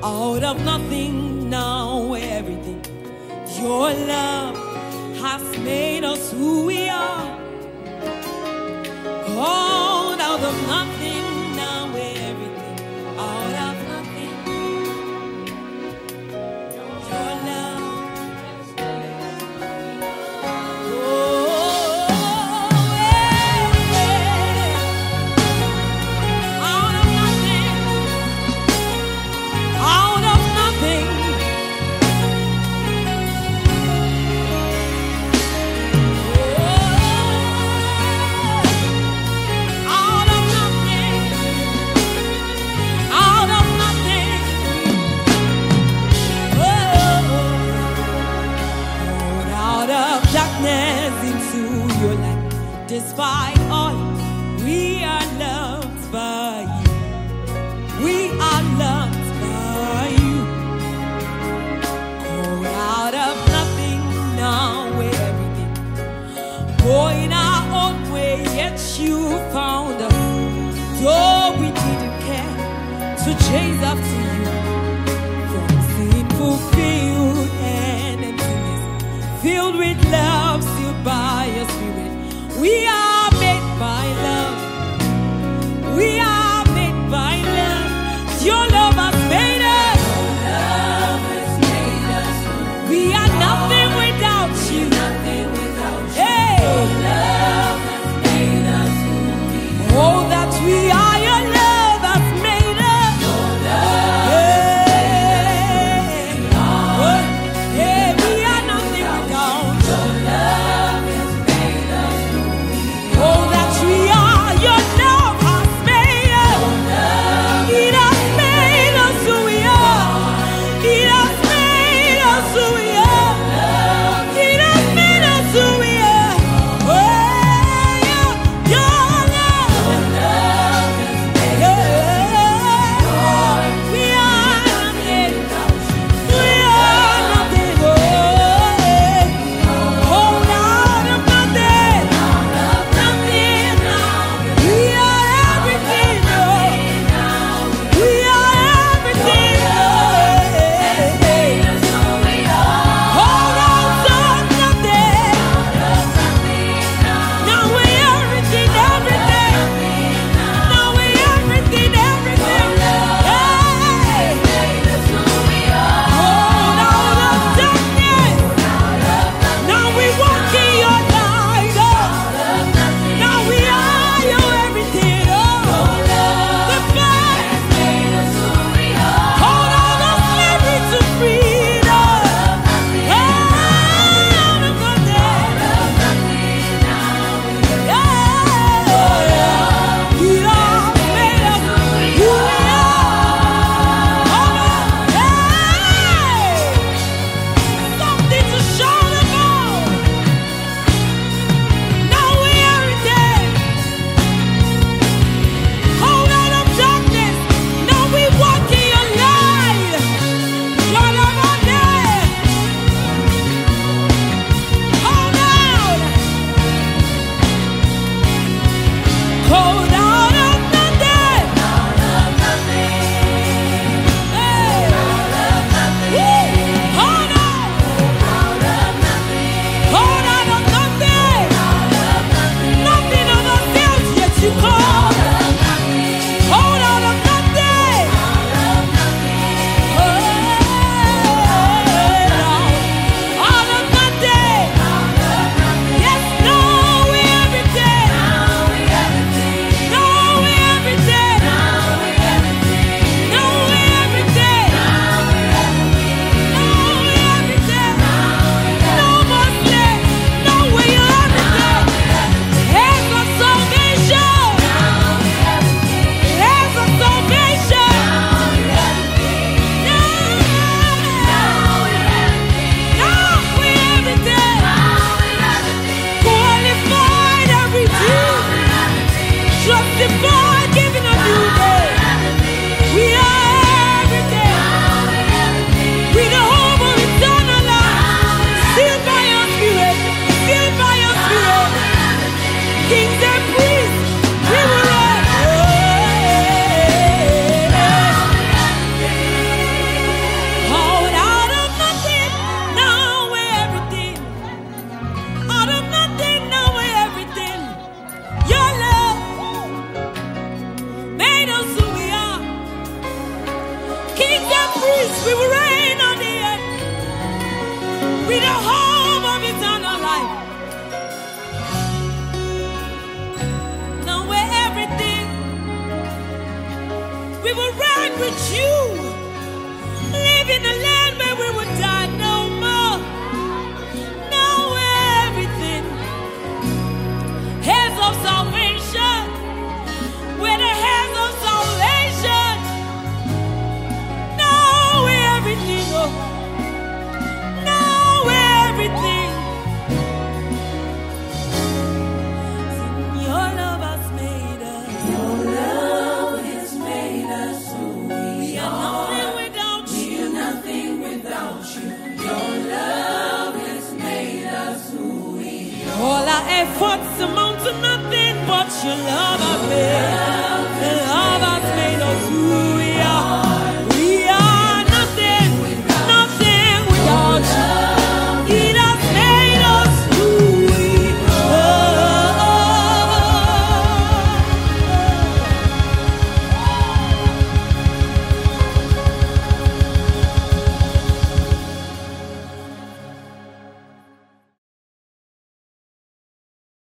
Out of nothing, now everything. Your love has made us who we are. Called out of nothing, now everything. Out of nothing. Your love. Oh, yeah. Out of nothing. Out of nothing. Out of nothing. Out of nothing. Out of darkness into your light. Despite all, we are loved by you. We are loved by you. Called out of nothing, now we're everything. Going our own way, yet you found us. Though we didn't care to chase after you. From sin fulfilled and emptiness, filled with love, sealed by your spirit. We are made by love. We are made by love. Your love has made us. We are nothing without you. Hey. Oh, that we are your love has made us. Hey. Hey, we are nothing without you. Oh, that we are priests, we will reign on the earth with the hope of eternal life. Now we're everything. We will reign with you, live in a land where we will die no more. Now we're everything. Heads of salvation, we're the heads of salvation. Now we're everything. Oh. Now we're everything. Your love has made us. Your love has made us who we are. Nothing without you. We are nothing without you. Your love has made us who we are. All our efforts amount to nothing but your love.